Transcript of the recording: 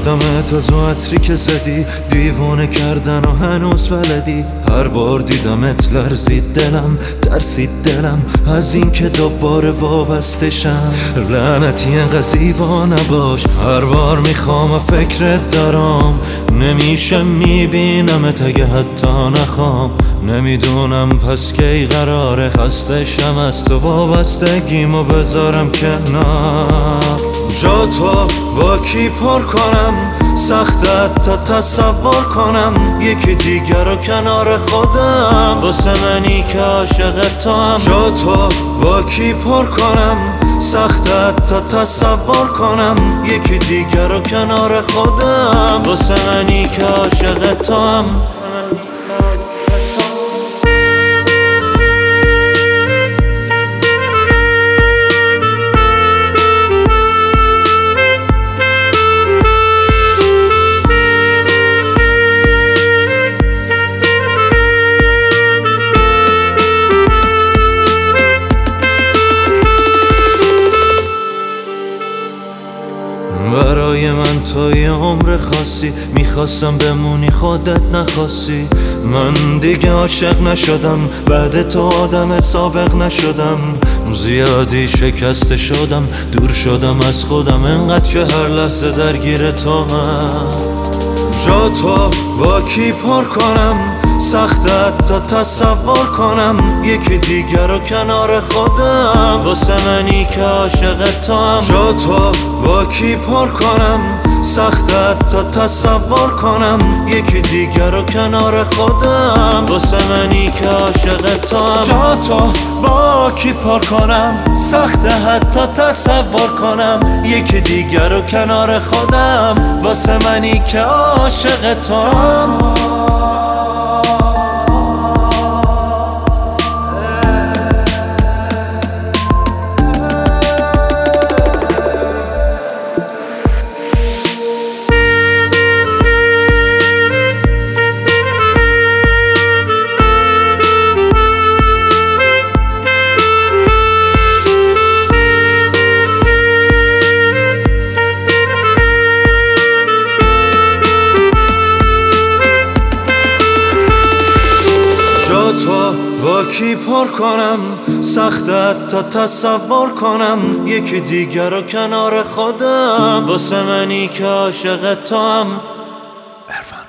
ساختمت از اون عطری که زدی، دیوانه کردن و هنوز ولدی. هر بار دیدمت لرزید دلم، ترسید دلم از این که دوباره وابسته شم. لعنتی انقدر زیبا نباش، هر بار میخوام و فکرت دارم. نمیشه میبینمت اگه حتی نخوام. نمیدونم پس کی قراره خسته شم از تو، وابستگیمو بذارم کنار. جا تو با کی پر کنم، سختت تا تصور کنم. یکی دیگر رو کنار خودم، واسه منی که عاشق تو هم. جا تو با کی پر کنم، سختت تا تصور کنم. یکی دیگر رو کنار خودم، واسه منی که عاشق تو هم. برای من تو یه عمر خاصی، میخواستم بمونی خودت نخواستی. من دیگه عاشق نشدم، بعد تو آدم سابق نشدم. زیادی شکسته شدم، دور شدم از خودم، انقدر که هر لحظه درگیر تو من. جا تو با کی پر کنم، سختت تا تصور کنم. یکی دیگر رو کنار خودم، واسه منی که عاشق تو هم. جا تو با کی پر کنم، سختت تا تصور کنم. یکی دیگر رو کنار خودم، واسه منی که عاشق تو هم. جا تو با کی پر کنم، سخته حتی تصور کنم. یکی دیگر رو کنار خودم، واسه منی که عاشق تو هم. تو با کی پر کنم، سختت تا تصور کنم. یکی دیگر رو کنار خودم، واسه منی که عاشق تو هم.